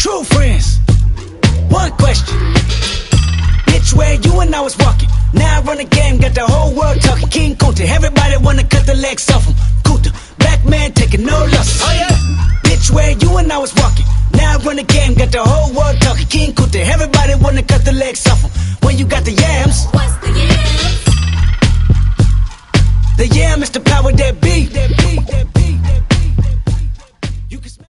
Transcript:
true friends. One question. Bitch, where you and I was walking. Now I run the game, got the whole world talking. King Kunta, everybody wanna cut the legs off him. Kunta, black man taking no losses. Oh yeah. Bitch, where you and I was walking. Now I run the game, got the whole world talking. King Kunta, everybody wanna cut the legs off him. When you got the yams,